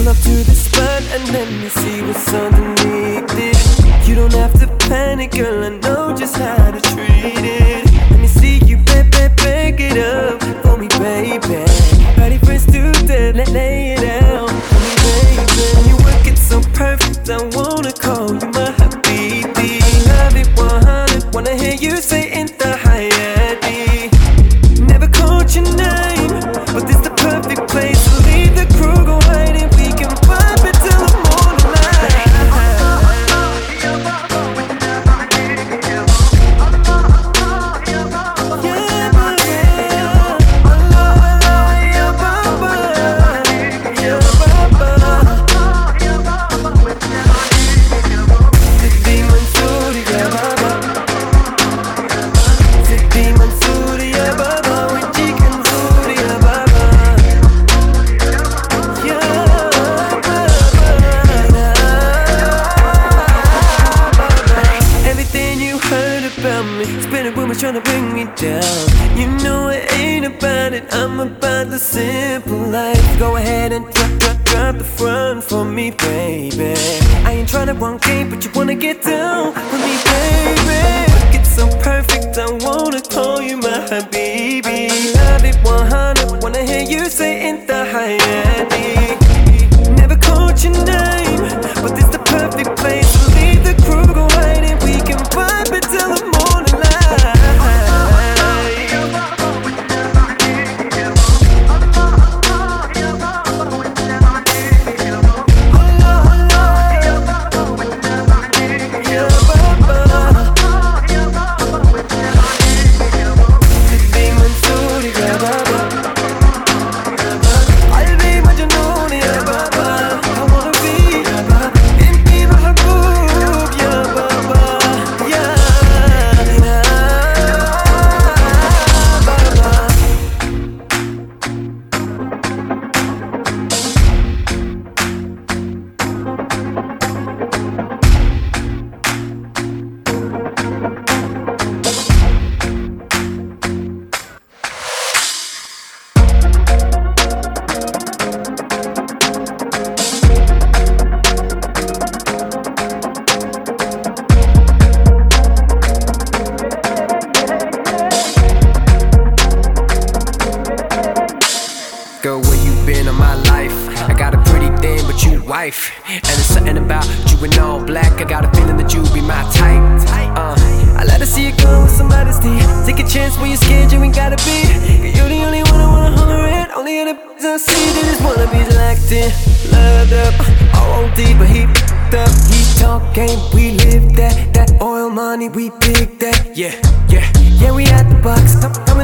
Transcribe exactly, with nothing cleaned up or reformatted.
Pull up to the spot and let me see what's underneath it. You don't have to panic, girl, I know just how to treat it. Let me see you, back, back, back it up for me, baby. Ready for us to death, let lay it out for me, baby. You work it so perfect, I wanna call you my habibi. Love it one hundred, wanna hear you say in the Hayati. Never called your name, but this the perfect place to leave the crew, go hide and we can vibe it till the morning light. Yeah, but yeah, I love, I love ya, baba, ya baba. Sidi Mansoor, ya baba. Sidi Mansoor, ya baba. With chicken zoor, ya baba. Ya baba. Everything you heard about me, spinning rumors trying to bring me down. You know it ain't about it, I'm about the simple life. Go ahead and drop, drop, drop the front for me, baby. I ain't trying to run game, but you wanna get down with me, baby. Look, it's so perfect, I wanna call you my habibi. Love it one hundred, wanna hear you say in the Hayati. Never called your name, but this the perfect place to leave the crew, go hide and we can vibe it till the morning light. Ya baba. Sidi Mansoor, ya baba. Qalbi Majnoon, ya baba. I wanna be ya baba. Inti mahboob, ya baba. Ya baba. Girl, where you been in my life? I got a pretty thing, but you wife. And there's something about you in all black, I got a feeling that you be my type. uh, I let her see you go with some modesty. Take a chance when you're scared, you ain't gotta be. Cause you're the only one I wanna holler at. Only other b****s I see that just wanna be locked in, loved up, all on deep, but he f***ed up. He talk game, we live that. That oil money, we dig that. Yeah, yeah, yeah, we at the box. Come, come